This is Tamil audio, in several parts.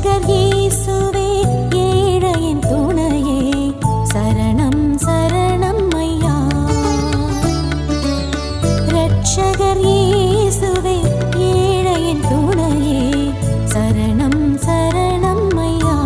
இரட்சகர் இயேசுவே ஏழையின் துணையே சரணம் சரணம் ஐயா. இரட்சகர் இயேசுவே ஏழையின் துணையே சரணம் சரணம் ஐயா.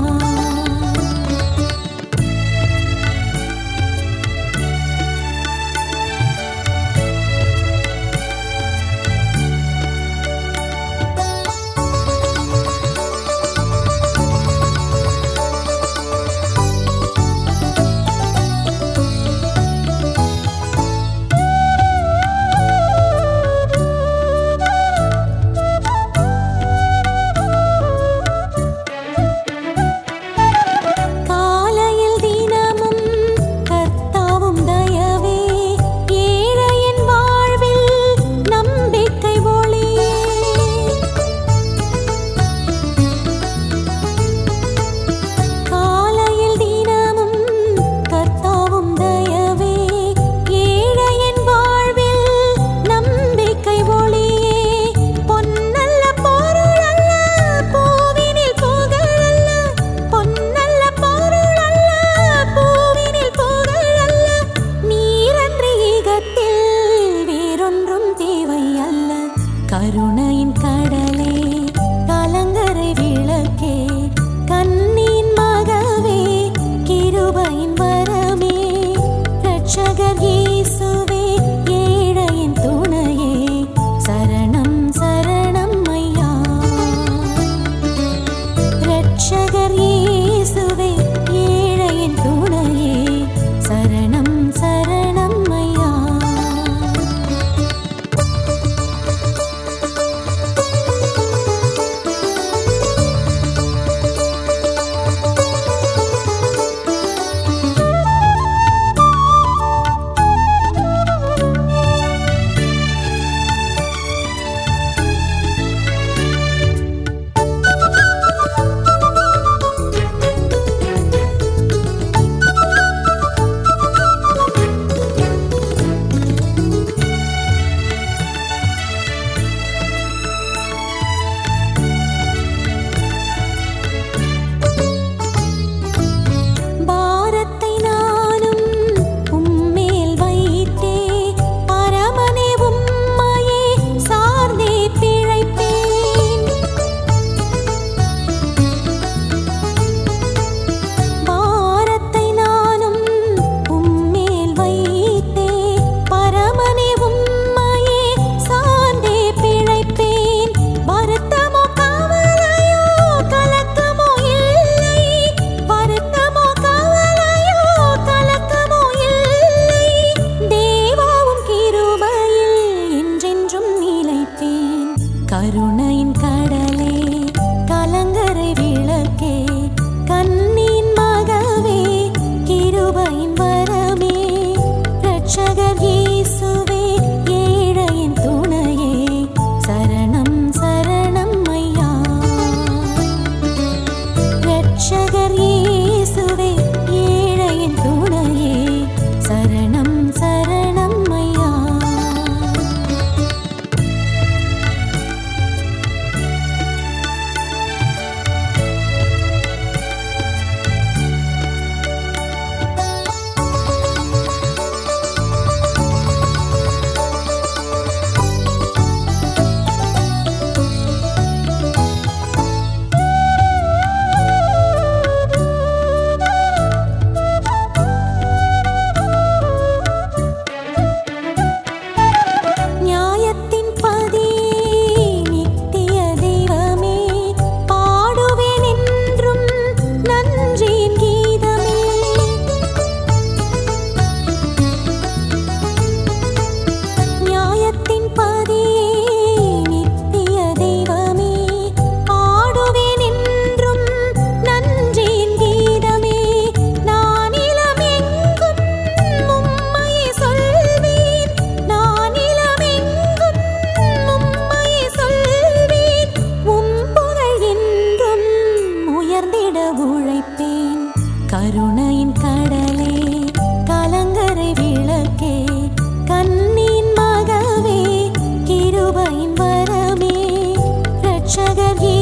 கருணையின் கடலே கலங்கரை விளக்கே கண்ணின் மகவே கிருபையின் வரமே இரட்சகர் இயேசுவே ஏழையின் துணையே சரணம் சரணம் ஐயா. இரட்சகர் இயேசுவே ஏழையின் துணையே சரணம் சரணம் ஐயா. கருணையின் கடலே கலங்கரை விளக்கே கண்ணின் மகவே கிருபையின் வரமே இரட்சகர் இயேசுவே ஏழையின் துணையே சரணம் சரணம் ஐயா. இரட்சகர் இயேசுவே ஏழையின் துணையே சரணம் சரணம் ஐயா. கருணையின் கடலே கலங்கரை விளக்கே கண்ணின் மகவே கிருபையின் வரமே இரட்சகர்